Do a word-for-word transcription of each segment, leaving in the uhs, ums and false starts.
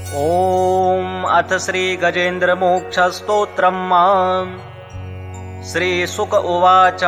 ॐ अथ श्री गजेन्द्र मोक्ष स्तोत्रम्। श्री शुक उवाच।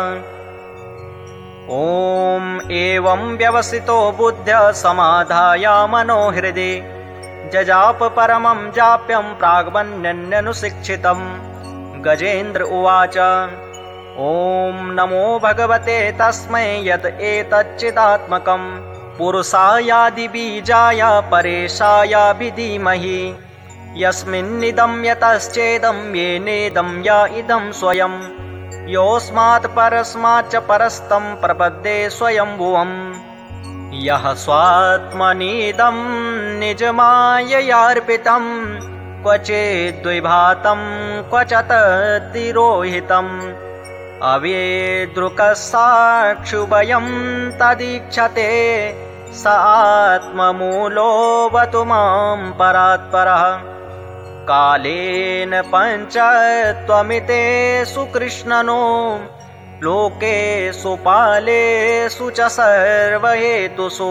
ॐ एवं व्यवसितो बुद्ध्या समाधाय मनो हृदि जजाप परमं जाप्यं प्राग्मन्यनुशिक्षितम्। गजेन्द्र उवाच। ॐ नमो भगवते तस्मै यत् एतच्चिदात्मकम् पुरुषायादिबीजाय परेशाय विधीमहि यस्मिन्निदं यतश्चेदं येनेदं या इदं स्वयं योऽस्मात् परस्माच्च परस्तं प्रपद्ये स्वयंभुवम्। यः स्वात्मनीदं निजमाययार्पितं क्वचिद्विभातं क्वचत् तिरोहितम् अवेदृक्साक्षुभयं तदीक्षते स आत्ममूलोऽवतु मां परात्परः। कालेन पञ्चत्वमिते सुकृष्णनो लोकेषु पालेषु च सर्वहेतुषु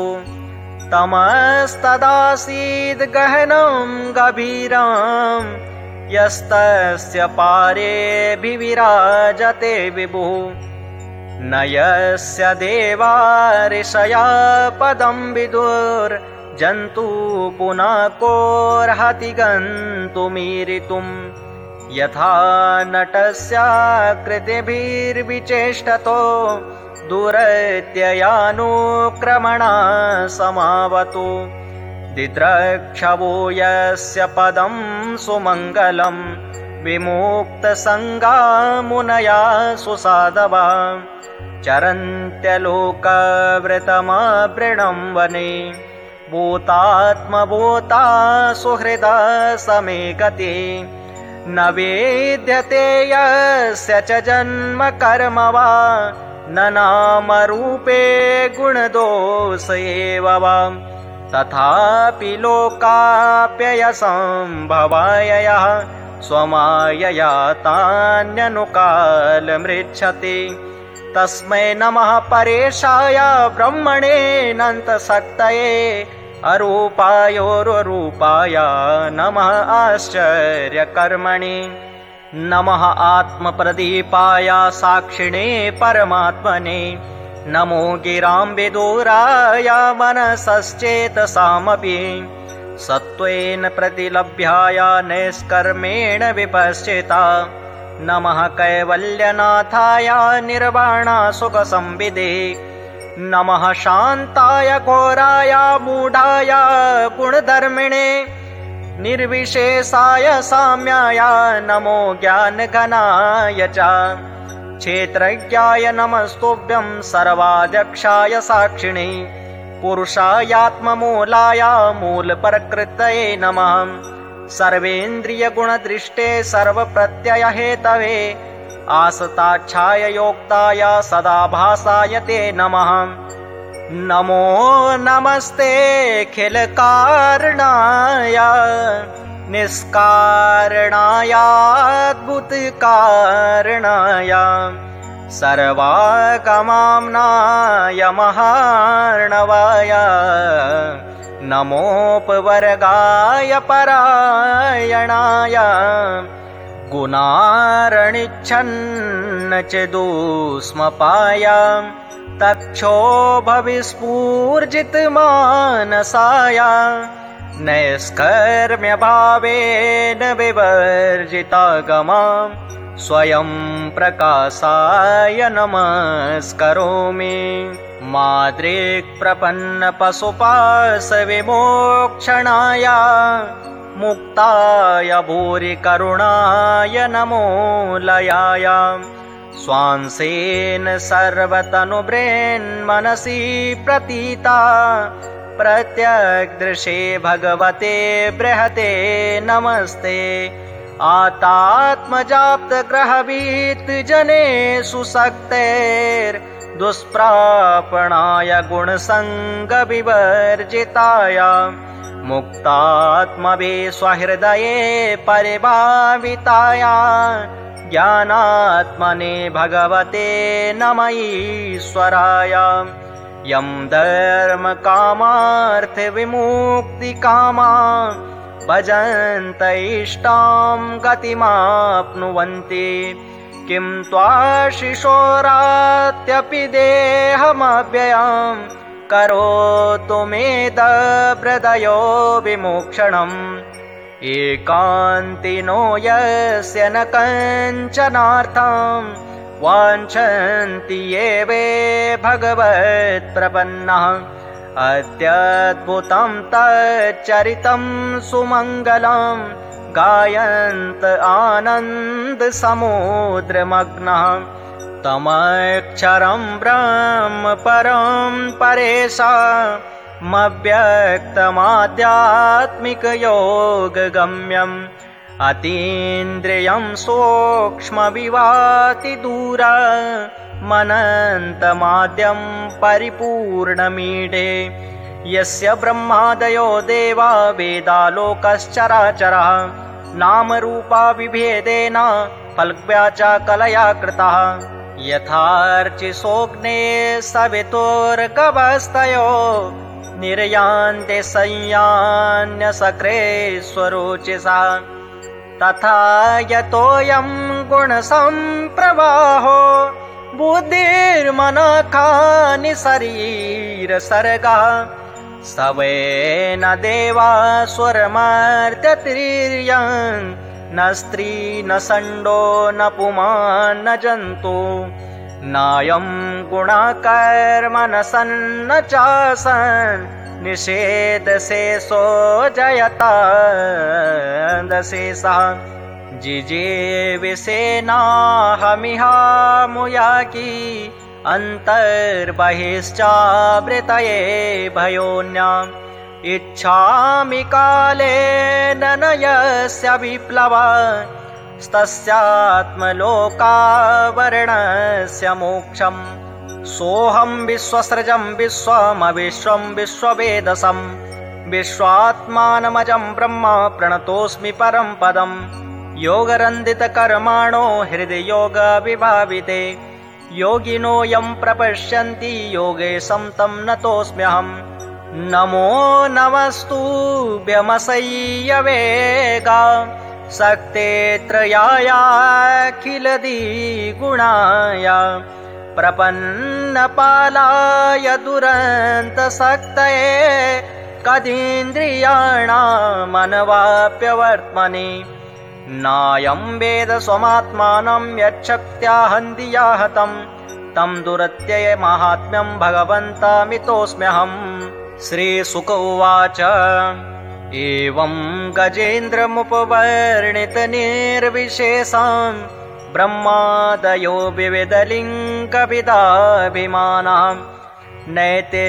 तमस्तदासीद् गहनं गभीरम् यस्तस्य पारेऽभिविराजते विभुः। न यस्य देवा ऋषयः पदं विदुर्जन्तु पुनः कोऽर्हति गन्तुमीरितुम्। यथा नटस्य कृतिभिर्विचेष्टतो दुरत्ययानुक्रमणा समावतु दिद्रक्षवो यस्य पदं सुमङ्गलं विमुक्तसङ्गा मुनया सुसाधवा चरन्त्यलोकवृतमवृणं वने भूतात्मभूता सुहृदा समे गति। न वेद्यते यस्य च जन्म कर्म वा न नामरूपे गुणदोष एव वा तथापि लोकाप्ययसंभवाययः स्वमायया तान्यनुकालमृच्छति। तस्मै नमः परेशाय ब्रह्मणेऽनन्तशक्तये अरूपायोरुरूपाय नमः आश्चर्यकर्मणि। नमः आत्मप्रदीपाय साक्षिणे परमात्मने नमो गिरां विदुराय मनसश्चेतसामपि सत्त्वेन प्रतिलभ्याय नैष्कर्मेण विपश्चिता। नमः कैवल्यनाथाय निर्वाणसुखसंविदे नमः शान्ताय घोराय मूढाय गुणधर्मिणे निर्विशेषाय साम्याय नमो ज्ञानघनाय च। क्षेत्रज्ञाय नमस्तुभ्यं सर्वाध्यक्षाय साक्षिणे पुरुषायात्ममूलाय मूलप्रकृतये नमः। सर्वेन्द्रियगुणदृष्टे सर्वप्रत्ययहेतवे आसताक्षाय योक्ताय सदाभासाय ते नमः। नमो नमस्तेऽखिलकारणाय निष्कारणायाद्भुतकारणाय सर्वागमाम्नाय महार्णवाय नमोपवर्गाय परायणाय गुणारणिच्छन्न च दुष्मपाय तक्षोभविस्फूर्जितमानसाय नैष्कर्म्यभावेन विवर्जितागमां स्वयं प्रकाशाय नमस्करोमि। माद्रिक्प्रपन्नपशुपाशविमोक्षणाय मुक्ताय भूरिकरुणाय नमो लयाय स्वांसेन सर्वतनुभृन्मनसि प्रतीता प्रत्यग्दृशे भगवते बृहते नमस्ते। आतात्मजाप्तग्रहवीतजनेषु शक्तेर्दुष्प्रापणाय गुणसङ्गविवर्जिताय मुक्तात्मवे स्वहृदये परिभाविताय ज्ञानात्मने भगवते नमः ईश्वराय। यं धर्म कामार्थ विमुक्ति कामा भजन्त इष्टां गतिमाप्नुवन्ति। किं त्वाशिशोरात्यपि देहमव्ययं करोतु मेदहृदयो विमोक्षणम्। एकान्तिनो यस्य न कञ्चनार्थं वाञ्छन्ति ये वे भगवत्प्रपन्नः। अत्यद्भुतं तच्चरितं सुमङ्गलं गायन्त आनन्दसमुद्रमग्नः। तमक्षरं ब्रह्म परं परेशामव्यक्तमाध्यात्मिकयोगगम्यम्। अतीन्द्रियं सूक्ष्मविभातिदूरमनन्तमाद्यं परिपूर्णमीडे। यस्य ब्रह्मादयो देवा वेदालोकश्चराचरः नामरूपा विभेदेन फल्ग्व्या च कलया कृतः। यथार्चिसोऽग्ने सवितुर्गवस्तयो निर्यान्ते संयान्यसक्रे स्वरोचिषा। तथा यतोऽयं गुणसम्प्रवाहो बुद्धिर्मनखानि शरीरसर्गः। स वै न देवासुरमर्त्यतिर्यं न स्त्री न षण्डो न पुमान् न जन्तु। नायं गुणकर्म न सन्न चासन् निषेधशेषो जयतादशेषः। जिजीविषेणाहमिहामुयाकी अन्तर्बहिश्चावृतये भयोन्याम्। इच्छामि कालेन न यस्य विप्लवा तस्यात्मलोकावरणस्य मोक्षम्। सोऽहं विश्वसृजं विश्वमविश्वं विश्ववेदसं विश्वात्मानमजं ब्रह्म प्रणतोऽस्मि परं पदम्। योगरन्दितकर्माणो हृदि योगविभाविते योगिनो यं प्रपश्यन्ति योगेशं तं नतोऽस्म्यहम्। नमो नमस्तुभ्यमसह्यवेगा शक्ते त्रयायाखिलदिगुणाय प्रपन्नपालाय दुरन्तशक्तये कदीन्द्रियाणामनवाप्यवर्त्मनि। नायं वेद स्वमात्मानं यच्छक्त्या हन्ति या हतं तं दुरत्यये माहात्म्यं भगवन्तमितोऽस्म्यहम्। श्रीशुक उवाच एवं गजेन्द्रमुपवर्णितनिर्विशेषं ब्रह्मादयो विविधलिङ्गविदाभिमानां। नैते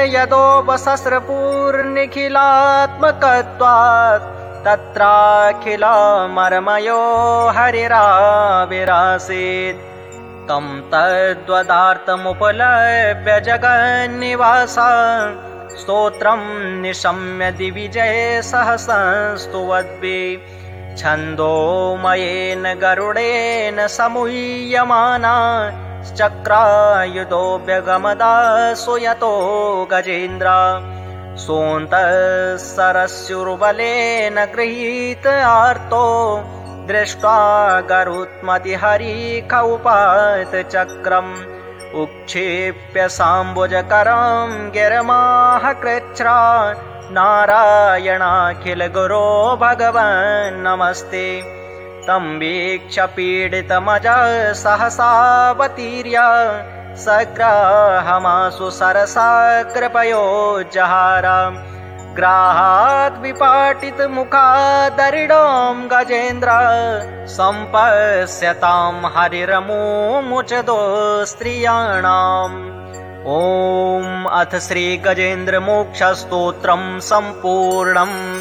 यदोपसस्रपूर्निखिलात्मकत्वात् तत्राखिलमर्मयो हरिराविरासीत्। तं तद्वदार्थमुपलभ्य जगन्निवासा स्तोत्रं निशम्य दिविजय सहसंस्तुवद्भि। छन्दोमयेन गरुडेन समुह्यमाना चक्रायुधोऽभ्यगमदासु यतो गजेन्द्र। सोऽन्तःसरस्युर्बलेन गृहीत आर्तो दृष्ट्वा गरुत्मतिहरिख उपात चक्रम्। उक्षेप्य साम्बुजकरं गिरमाह कृच्छ्रा नारायणाखिल गुरो भगवन् नमस्ते। तं वीक्ष्य पीडितमजः सहसावतीर्य सग्राहमासु सरसा कृपयोज्जहार। ग्राहाद् विपाटितमुखादरिडों गजेन्द्र सम्पश्यतां हरिरमुमुचदो स्त्रियाणाम्। ॐ अथ श्रीगजेन्द्रमोक्षस्तोत्रं सम्पूर्णम्।